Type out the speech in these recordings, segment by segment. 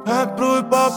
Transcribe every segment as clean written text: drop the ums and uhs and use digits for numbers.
Blue Pop.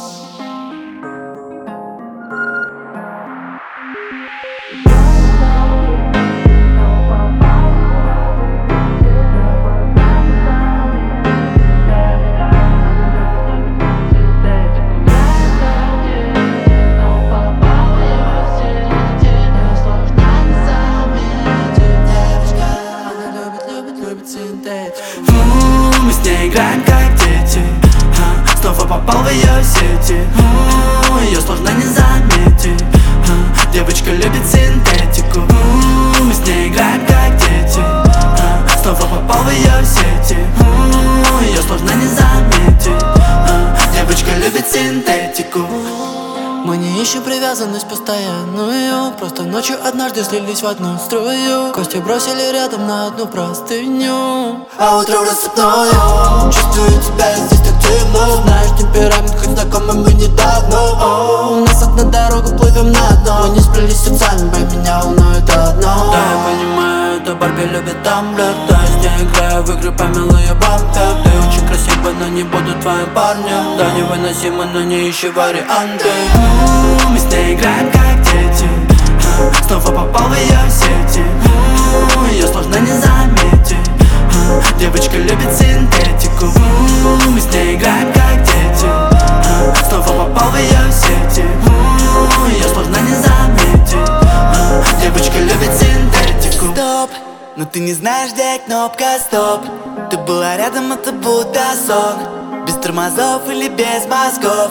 Мы с ней играем как дети, снова попал в ее сети. Ее сложно не заметить, девочка любит синтетику. Мы с ней играем как дети, снова попал в ее сети. Ее сложно не заметить, девочка любит синтетику. Мы не ищем привязанность постоянную, просто ночью однажды слились в одну струю. Кости бросили рядом на одну простыню, а утром рассыпную. Чувствую тебя здесь так темно. Знаешь темперамент, хоть знакомы мы недавно. У нас одна дорога, плывем на дно. Мы не сплелись сердцами, меня волнует одно. Да, я понимаю, это Барби любит тамблер. Да, я с ней играю в игры по милые бампер. Ты очень красива, но не буду твоим парнем. Да, невыносимо, но не ищи варианты. Мы с ней играем как дети, снова попал в ее сети. Ее сложно не заметить, девочка любит синтетику. Мы с ней играем как дети, снова попал в ее сети. Ее сложно не заметить, девочка любит синтетику. Стоп, но ты не знаешь, где кнопка стоп. Ты была рядом, это будто сон, без тормозов или без мозгов.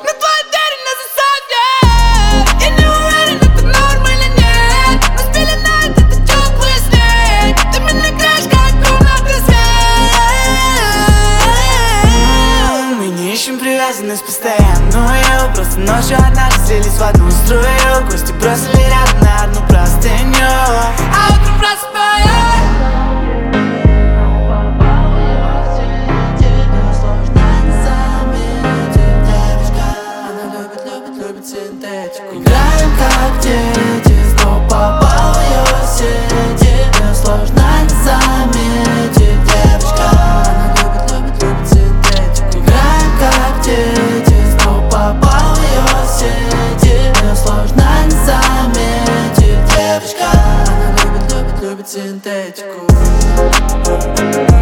Привязанность постоянную, просто ночью однажды слились в одну струю. Кости бросили рядом на одну простыню, а утром просыпаюсь. Любит синтетику. Играем как дети, снова попал в ее сети. Ее сложно не заметить, девочка. Она любит синтетику. Играем как дети, снова попал в ее сети. Ее сложно не заметить, девочка. Она любит синтетику.